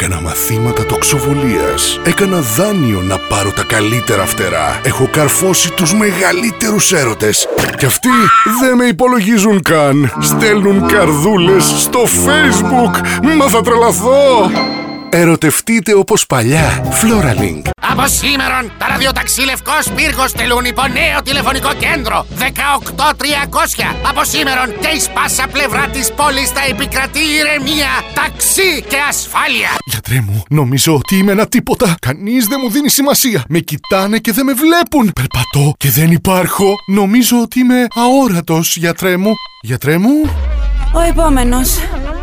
Έκανα μαθήματα τοξοβολίας. Έκανα δάνειο να πάρω τα καλύτερα φτερά. Έχω καρφώσει τους μεγαλύτερους έρωτες. Και αυτοί δεν με υπολογίζουν καν. Στέλνουν καρδούλες στο Facebook. Μα θα τρελαθώ. Ερωτευτείτε όπως παλιά. Floralink. Από σήμερον, τα ραδιοταξί Λευκός Πύργος τελούν υπό νέο τηλεφωνικό κέντρο 18300. Από σήμερον και εις πάσα πλευρά της πόλης θα επικρατεί ηρεμία, ταξί και ασφάλεια. Γιατρέ μου, νομίζω ότι είμαι ένα τίποτα. Κανείς δεν μου δίνει σημασία. Με κοιτάνε και δεν με βλέπουν. Περπατώ και δεν υπάρχω. Νομίζω ότι είμαι αόρατος, γιατρέ μου. Γιατρέ μου. Ο επόμενος.